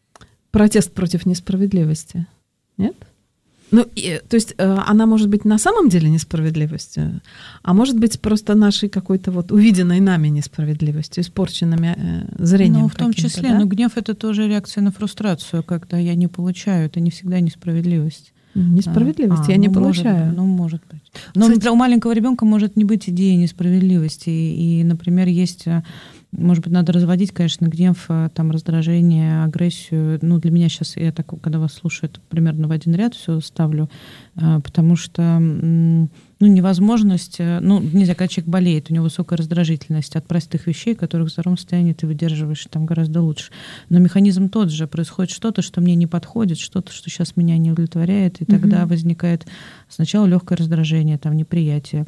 протест против несправедливости. Нет? Ну, то есть она может быть на самом деле несправедливостью, а может быть просто нашей какой-то вот увиденной нами несправедливостью, испорченными зрением. Ну, в том числе, да? Но гнев — это тоже реакция на фрустрацию, когда я не получаю, это не всегда несправедливость. Несправедливость я не получаю. Может быть. Но у маленького ребенка может не быть идеи несправедливости. И, например, есть... Может быть, надо разводить, конечно, гнев, там, раздражение, агрессию. Ну, для меня сейчас, я так, когда вас слушаю, это примерно в один ряд все ставлю, потому что, ну, невозможность, ну, не знаю, когда человек болеет, у него высокая раздражительность от простых вещей, которых в здоровом состоянии ты выдерживаешь там гораздо лучше. Но механизм тот же. Происходит что-то, что мне не подходит, что-то, что сейчас меня не удовлетворяет, и тогда возникает сначала легкое раздражение, там, неприятие.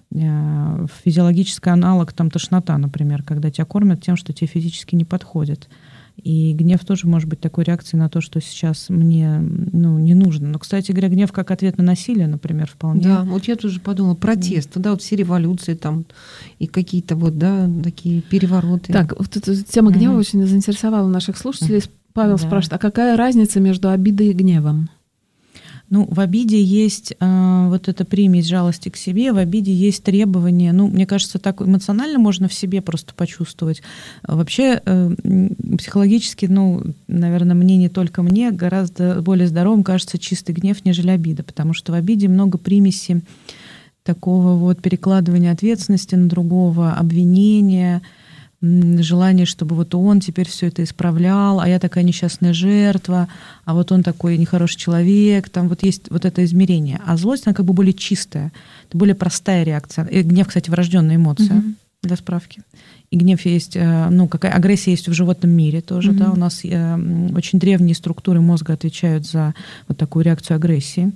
Физиологический аналог, там, тошнота, например, когда тебя кормят тем, что тебе физически не подходит. И гнев тоже может быть такой реакцией на то, что сейчас мне, ну, не нужно. Но, кстати говоря, гнев как ответ на насилие, например, вполне. Да, вот я тоже подумала, протест, да, вот все революции там и какие-то вот, да, такие перевороты. Так, вот эта тема гнева очень заинтересовала наших слушателей. Павел спрашивает, а какая разница между обидой и гневом? Ну, в обиде есть вот эта примесь жалости к себе, в обиде есть требования. Ну, мне кажется, так эмоционально можно в себе просто почувствовать. Вообще, психологически, ну, наверное, мне, не только мне, гораздо более здоровым кажется чистый гнев, нежели обида, потому что в обиде много примеси такого вот перекладывания ответственности на другого, обвинения, желание, чтобы вот он теперь все это исправлял, а я такая несчастная жертва, а вот он такой нехороший человек, там вот есть вот это измерение. А злость, она как бы более чистая, это более простая реакция. И гнев, кстати, врожденная эмоция, для справки. И гнев есть, ну, какая агрессия есть в животном мире тоже, да, у нас очень древние структуры мозга отвечают за вот такую реакцию агрессии.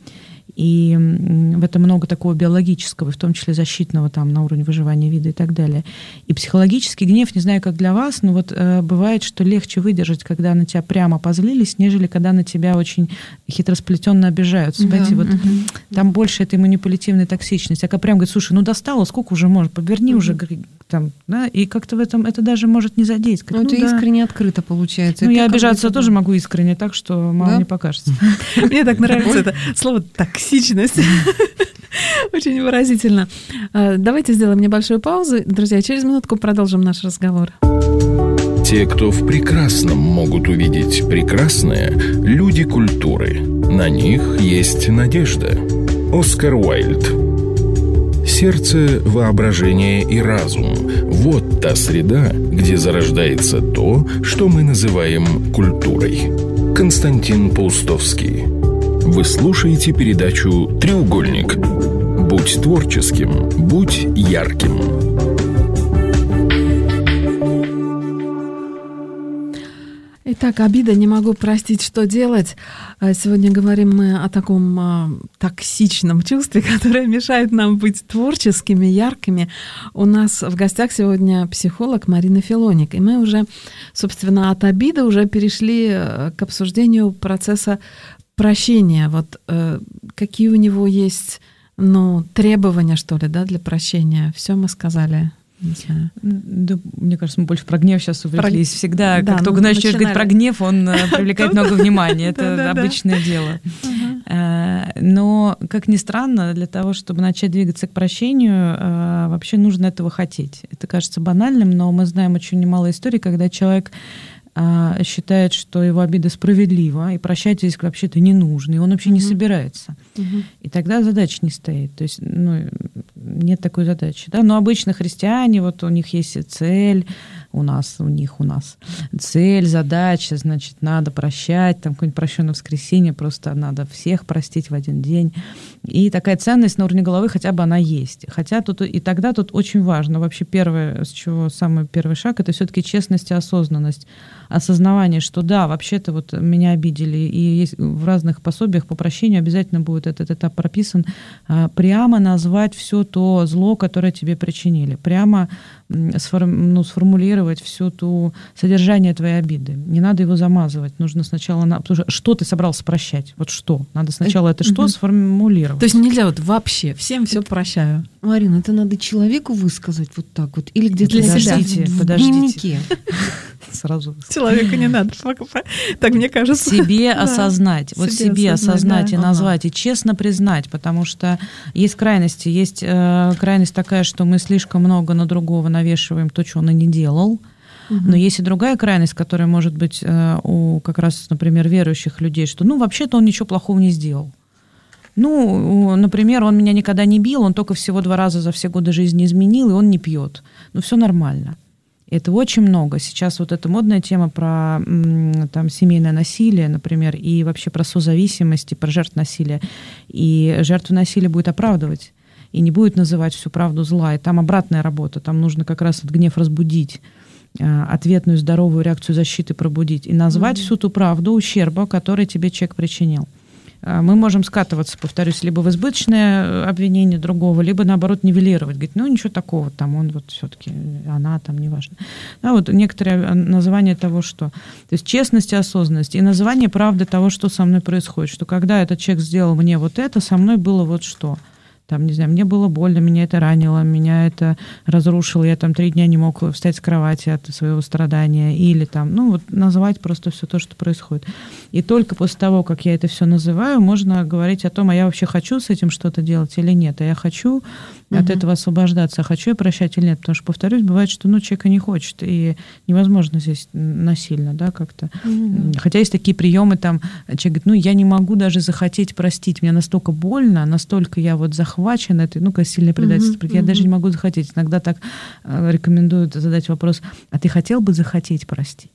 И в этом много такого биологического, в том числе защитного там, на уровне выживания вида и так далее. И психологический гнев, не знаю, как для вас, но вот бывает, что легче выдержать, когда на тебя прямо позлились, нежели когда на тебя очень хитросплетенно обижаются. Понимаете, вот там больше этой манипулятивной токсичности. А когда прям говорит, слушай, ну достало, сколько уже можно, поверни уже, там, да, и как-то в этом это даже может не задеть. Ну, это искренне открыто получается. Ну, я обижаться тоже могу искренне, так что мало не покажется. Мне так нравится это слово «токсичность». Очень выразительно. Давайте сделаем небольшую паузу. Друзья, через минутку продолжим наш разговор. Те, кто в прекрасном могут увидеть прекрасное, люди культуры. На них есть надежда. Оскар Уайльд. Сердце, воображение и разум – вот та среда, где зарождается то, что мы называем культурой. Константин Паустовский. Вы слушаете передачу «Треугольник». Будь творческим, будь ярким. Итак, обида, не могу простить, что делать. Сегодня говорим мы о таком токсичном чувстве, которое мешает нам быть творческими, яркими. У нас в гостях сегодня психолог Марина Филоник. И мы уже, собственно, от обиды уже перешли к обсуждению процесса прощения. Вот какие у него есть, ну, требования, что ли, да, для прощения? Все мы сказали. Не знаю. Да, мне кажется, мы больше про гнев сейчас увлеклись. Всегда, да, как только начинаешь говорить про гнев, он привлекает много внимания. Это обычное дело. Но, как ни странно, для того, чтобы начать двигаться к прощению, вообще нужно этого хотеть. Это кажется банальным, но мы знаем очень немало историй, когда человек считает, что его обида справедлива, и прощать здесь вообще-то не нужно, и он вообще не собирается. И тогда задача не стоит. То есть, ну, нет такой задачи. Да? Но обычно христиане, вот у них есть цель, у нас цель, задача, значит, надо прощать, там какое-нибудь прощенное воскресенье, просто надо всех простить в один день. И такая ценность на уровне головы хотя бы она есть. Хотя тут и тогда тут очень важно, вообще первое, с чего самый первый шаг, это все-таки честность и осознанность. Осознавание, что да, вообще-то вот меня обидели, и есть в разных пособиях по прощению обязательно будет этот этап прописан, прямо назвать все то зло, которое тебе причинили, прямо сформулировать все то содержание твоей обиды. Не надо его замазывать, нужно сначала... Потому что ты собрался прощать? Вот что? Надо сначала это что сформулировать. То есть нельзя вот вообще всем все прощаю. Марина, это надо человеку высказать вот так вот? Или где-то для себя в дневнике? Сразу. Человеку не надо. Так мне кажется. Себе осознать. Вот себе осознать и назвать, и честно признать, потому что есть крайности. Есть крайность такая, что мы слишком много на другого навешиваем то, что он и не делал. Но есть и другая крайность, которая может быть у как раз, например, верующих людей, что вообще-то он ничего плохого не сделал. Например, он меня никогда не бил, он только всего 2 раза за все годы жизни изменил, и он не пьет. Все нормально. Это очень много. Сейчас вот эта модная тема про семейное насилие, например, и вообще про созависимость, и про жертв насилия. И жертву насилия будет оправдывать, и не будет называть всю правду зла. И там обратная работа, там нужно как раз этот гнев разбудить, ответную здоровую реакцию защиты пробудить и назвать всю ту правду ущерба, который тебе человек причинил. Мы можем скатываться, повторюсь, либо в избыточное обвинение другого, либо, наоборот, нивелировать. Говорить, ничего такого, там он вот все-таки, она там, неважно. Вот некоторые названия того, что... То есть честность и осознанность. И название правды того, что со мной происходит. Что когда этот человек сделал мне вот это, со мной было вот что. Там, не знаю, мне было больно, меня это ранило, меня это разрушило, я там 3 дня не мог встать с кровати от своего страдания, или там, называть просто все то, что происходит. И только после того, как я это все называю, можно говорить о том, а я вообще хочу с этим что-то делать или нет, а я хочу от этого освобождаться, а хочу я прощать или нет, потому что, повторюсь, бывает, что человека не хочет, и невозможно здесь насильно, да, как-то. Хотя есть такие приемы, там, человек говорит, я не могу даже захотеть простить, мне настолько больно, настолько я вот захвачен этой, сильное предательство, я даже не могу захотеть. Иногда так рекомендуют задать вопрос, а ты хотел бы захотеть простить?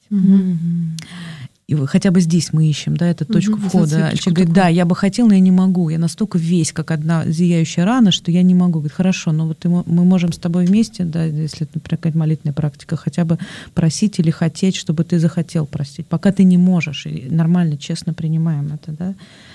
И хотя бы здесь мы ищем, да, эту точку входа. Человек говорит, да, я бы хотел, но я не могу. Я настолько весь, как одна зияющая рана, что я не могу. Говорит, хорошо, но вот мы можем с тобой вместе, да, если это, например, какая-то молитвенная практика, хотя бы просить или хотеть, чтобы ты захотел простить. Пока ты не можешь, и нормально, честно принимаем это, да.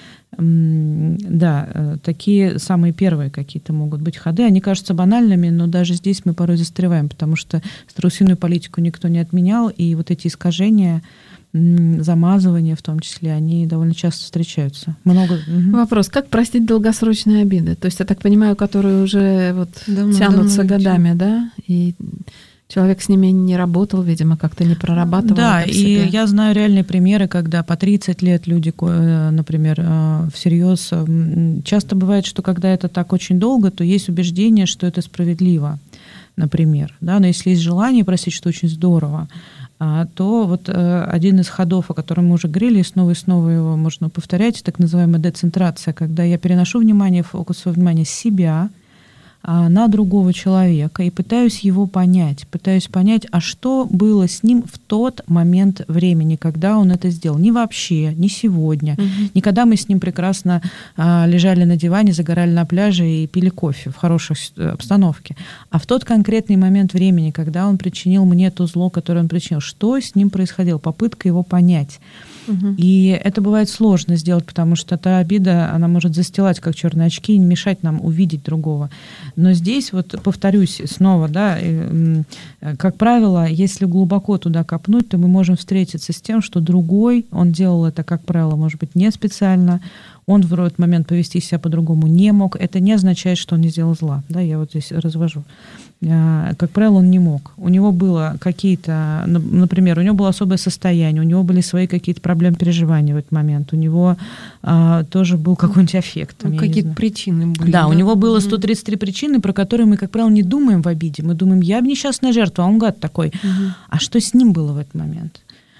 Да, такие самые первые какие-то могут быть ходы. Они кажутся банальными, но даже здесь мы порой застреваем, потому что страусиную политику никто не отменял, и вот эти искажения, замазывания в том числе, они довольно часто встречаются. Вопрос, как простить долгосрочные обиды? То есть, я так понимаю, которые уже тянутся годами, да? И человек с ними не работал, видимо, как-то не прорабатывал. Да, и я знаю реальные примеры, когда по 30 лет люди, например, всерьез... Часто бывает, что когда это так очень долго, то есть убеждение, что это справедливо, например. Да? Но если есть желание простить, что очень здорово, то вот один из ходов, о котором мы уже говорили, и снова его можно повторять, так называемая децентрация, когда я переношу фокус своего внимания с себя на другого человека и пытаюсь его понять, а что было с ним в тот момент времени, когда он это сделал. Не вообще, не сегодня, не когда мы с ним прекрасно лежали на диване, загорали на пляже и пили кофе в хорошей обстановке, а в тот конкретный момент времени, когда он причинил мне то зло, которое он причинил. Что с ним происходило? Попытка его понять. И это бывает сложно сделать, потому что та обида, она может застилать как черные очки и не мешать нам увидеть другого. Но здесь, повторюсь снова, да, как правило, если глубоко туда копнуть, то мы можем встретиться с тем, что другой, он делал это, как правило, может быть, не специально, он в этот момент повести себя по-другому не мог. Это не означает, что он не сделал зла. Да, я вот здесь развожу. Как правило, он не мог. У него было какие-то, например, у него было особое состояние, у него были свои какие-то проблемы переживания в этот момент, у него тоже был какой-нибудь аффект. Какие-то причины были. Да, у него было 133 причины, про которые мы, как правило, не думаем в обиде. Мы думаем, я несчастная жертва, а он гад такой. А что с ним было в этот момент?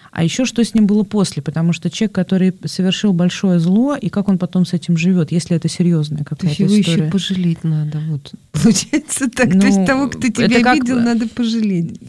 а еще что с ним было после, потому что человек, который совершил большое зло, и как он потом с этим живет, если это серьезная какая-то история. Его еще пожалеть надо, вот. Получается так, то есть того, кто тебя обидел, надо пожалеть.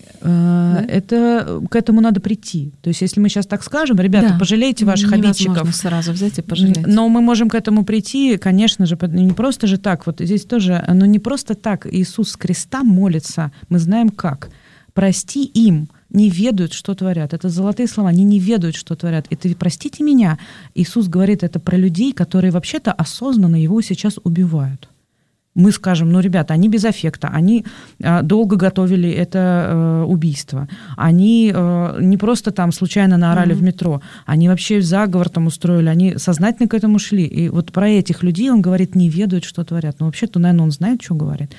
Это к этому надо прийти. То есть если мы сейчас так скажем, ребята, пожалейте ваших обидчиков. Невозможно сразу взять и пожалеть. Но мы можем к этому прийти, конечно же, не просто же так, вот здесь тоже, но не просто так Иисус с креста молится, мы знаем как. Прости им, не ведают, что творят. Это золотые слова, они не ведают, что творят. Это простите меня. Иисус говорит это про людей, которые вообще-то осознанно его сейчас убивают. Мы скажем, ребята, они без аффекта, они долго готовили это убийство, они не просто там случайно наорали в метро, они вообще заговор там устроили, они сознательно к этому шли. И вот про этих людей он говорит, не ведают, что творят. Но вообще-то, наверное, он знает, что говорит.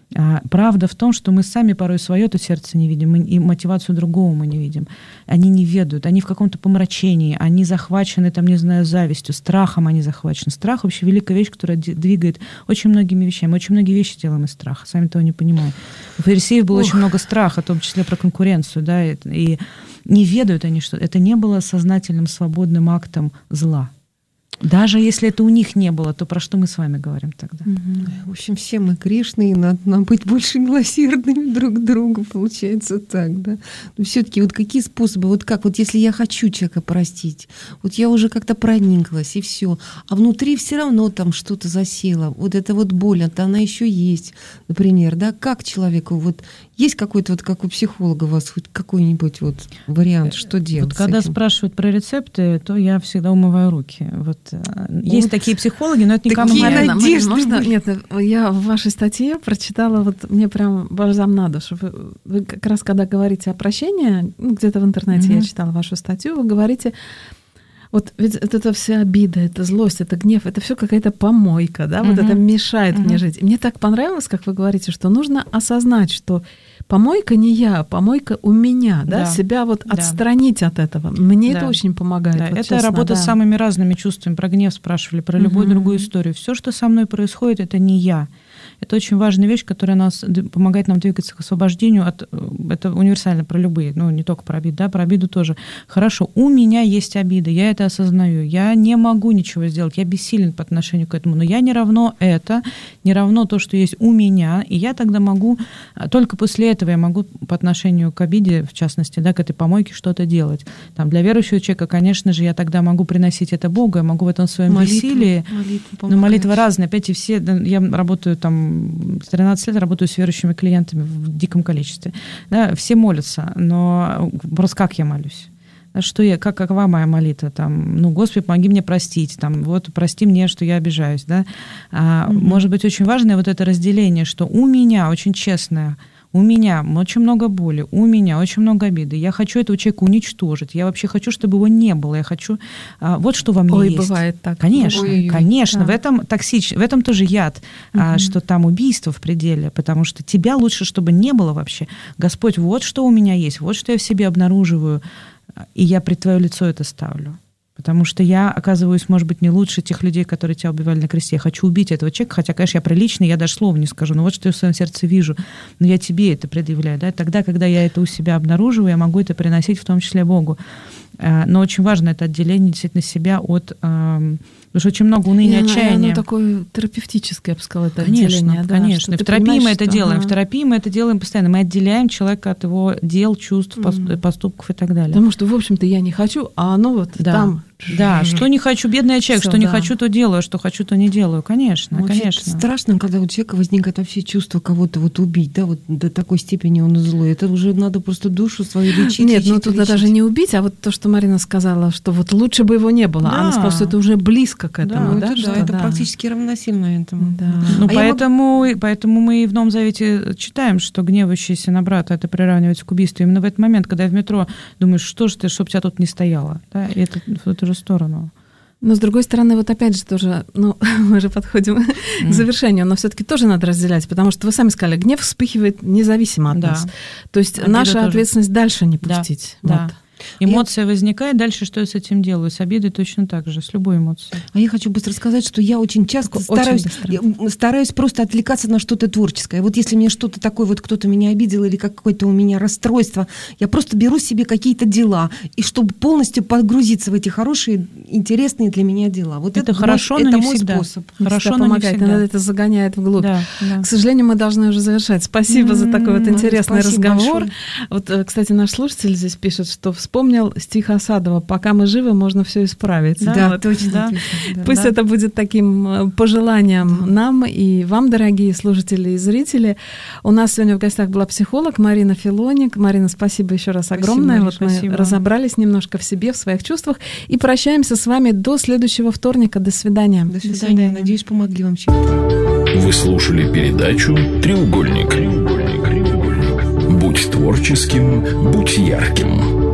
Правда в том, что мы сами порой свое-то сердце не видим, и мотивацию другого мы не видим. Они не ведают, они в каком-то помрачении, они захвачены, там, не знаю, завистью, страхом они захвачены. Страх вообще великая вещь, которая двигает очень многими вещами. Мы очень многие вещи делаем из страха, сами того не понимаем. У фарисеев было очень много страха, в том числе про конкуренцию, да, и не ведают они, что это не было сознательным, свободным актом зла. Даже если это у них не было, то про что мы с вами говорим тогда? В общем, все мы грешные, надо нам быть больше милосердными друг к другу, получается так, да. Но все-таки вот какие способы, вот как, вот если я хочу человека простить, вот я уже как-то прониклась, и все, а внутри все равно там что-то засело, вот эта вот боль, она еще есть, например, да, как человеку, вот есть какой-то, вот как у психолога у вас, хоть какой-нибудь вот вариант, что делать? Вот когда спрашивают про рецепты, то я всегда умываю руки. Вот есть такие психологи, но это никому не надежды. Нет, я в вашей статье прочитала, вот мне прям бальзам на душу. Вы как раз когда говорите о прощении, где-то в интернете я читала вашу статью, вы говорите, вот ведь это вся обида, это злость, это гнев, это все какая-то помойка, да, вот это мешает мне жить. И мне так понравилось, как вы говорите, что нужно осознать, что помойка не я, помойка у меня, да, себя вот отстранить от этого. Мне это очень помогает. Да. Вот это честно, работа с самыми разными чувствами. Про гнев спрашивали, про любую другую историю. Все, что со мной происходит, это не я. Это очень важная вещь, которая помогает нам двигаться к освобождению. Это универсально про любые, не только про обиду, да, про обиду тоже. Хорошо, у меня есть обида, я это осознаю, я не могу ничего сделать, я бессилен по отношению к этому, но я не равно это, не равно то, что есть у меня, и я тогда могу, только после этого я могу по отношению к обиде, в частности, да, к этой помойке что-то делать. Там, для верующего человека, конечно же, я тогда могу приносить это Богу, я могу в этом своем бессилии. Но молитвы разные. Опять и все, я работаю там 13 лет, работаю с верующими клиентами в диком количестве. Да, все молятся, но просто как я молюсь? Какова моя молитва? Там, Господи, помоги мне простить. Там, вот, прости мне, что я обижаюсь. Да? Может быть, очень важное вот это разделение, что у меня, очень честное, у меня очень много боли, у меня очень много обиды. Я хочу этого человека уничтожить. Я вообще хочу, чтобы его не было. Я хочу... Вот что во мне есть. Бывает так. Конечно, конечно. Да. В этом тоже яд, что там убийство в пределе, потому что тебя лучше, чтобы не было вообще. Господь, вот что у меня есть, вот что я в себе обнаруживаю, и я пред Твое лицо это ставлю. Потому что я оказываюсь, может быть, не лучше тех людей, которые тебя убивали на кресте. Я хочу убить этого человека, хотя, конечно, я приличный, я даже слова не скажу, но вот что я в своем сердце вижу. Но я тебе это предъявляю. Да? Тогда, когда я это у себя обнаруживаю, я могу это приносить в том числе Богу. Но очень важно это отделение действительно себя от... Потому что очень много уныния, отчаяния. Такое терапевтическое, я бы сказала, это конечно, отделение. Да, конечно. В терапии мы это делаем. В терапии мы это делаем постоянно. Мы отделяем человека от его дел, чувств, поступков и так далее. Потому что, в общем-то, я не хочу, а оно вот там... Да, что не хочу, бедный человек, что не хочу, то делаю, что хочу, то не делаю. Конечно, конечно. Страшно, когда у человека возникает вообще чувство кого-то вот убить, да, вот до такой степени он злой. Это уже надо просто душу свою лечить. Нет, туда даже не убить, а вот то, что Марина сказала, что вот лучше бы его не было. Она сказала, что это уже близко к этому. Это практически равносильно этому. Да. Поэтому мы и в Новом Завете читаем, что гневающийся на брата это приравнивается к убийству. Именно в этот момент, когда я в метро думаешь, что ж ты, чтобы тебя тут не стояло. Да? И это в эту же сторону. Но, с другой стороны, вот опять же тоже, мы же подходим к завершению, но все-таки тоже надо разделять, потому что вы сами сказали, гнев вспыхивает независимо от нас. То есть наша ответственность дальше не пустить. Да. Эмоция возникает, дальше что я с этим делаю? С обидой точно так же, с любой эмоцией. А я хочу быстро сказать, что я очень часто стараюсь просто отвлекаться на что-то творческое. Вот если мне что-то такое, вот кто-то меня обидел или какое-то у меня расстройство, я просто беру себе какие-то дела, и чтобы полностью погрузиться в эти хорошие, интересные для меня дела. Вот это хорошо, но не всегда. Способ. Хорошо, но помогает, не всегда. Это загоняет вглубь. Да. К сожалению, мы должны уже завершать. Спасибо за такой вот интересный разговор. Большое. Вот, кстати, наш слушатель здесь пишет, что вспомнил стих Асадова: «Пока мы живы, можно все исправить». Да, вот. точно. Да. Пусть это будет таким пожеланием нам и вам, дорогие слушатели и зрители. У нас сегодня в гостях была психолог Марина Филоник. Марина, спасибо еще раз огромное. Спасибо, вот мы разобрались немножко в себе, в своих чувствах. И прощаемся с вами до следующего вторника. До свидания. До свидания. Надеюсь, помогли вам чем-то. Вы слушали передачу «Треугольник». Будь творческим, будь ярким.